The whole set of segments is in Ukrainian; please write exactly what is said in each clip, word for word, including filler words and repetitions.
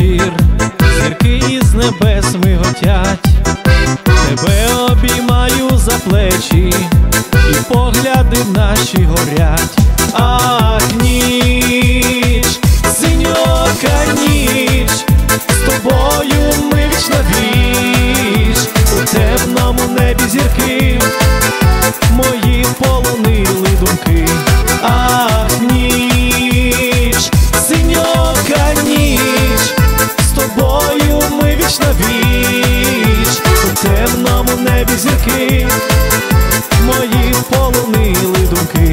вечір, зірки із небес миготять, тебе обіймаю за плечі, і погляди наші горять. Ах, ніч, синьока ніч, з тобою ми віч на віч, у темному небі зірки мої полонили думки. Ах, ніч, синьока ніч, з тобою ми віч на віч, у темному небі зірки мої полонили думки.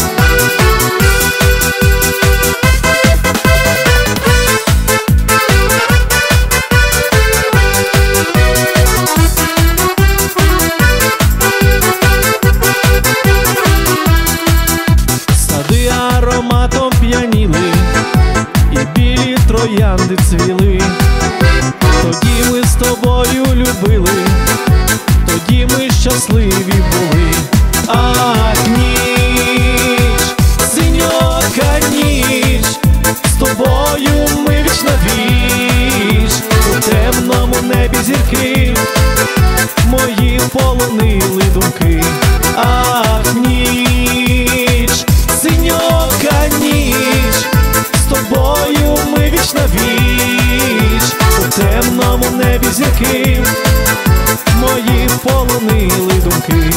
Сади ароматом п'яніли, і білі троянди цвіли. Тоді ми з тобою любили, тоді ми щасливі були. Ах, ніч, синьока ніч, з тобою ми віч на віч, у темному небі зірки мої полонили думки. Ах, ніч, синьока ніч, з тобою ми віч на віч, у темному небі зірки мої полонили думки.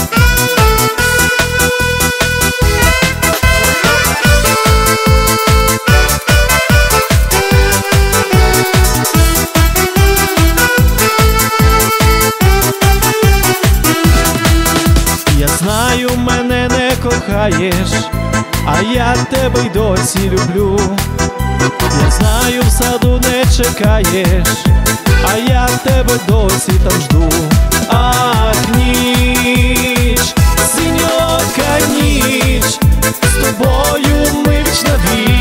Я знаю, мене не кохаєш, а я тебе й досі люблю. Я знаю, в саду не чекаєш, а я тебе досі там жду. Ах, ніч, синьока ніч, з тобою ми віч на віч,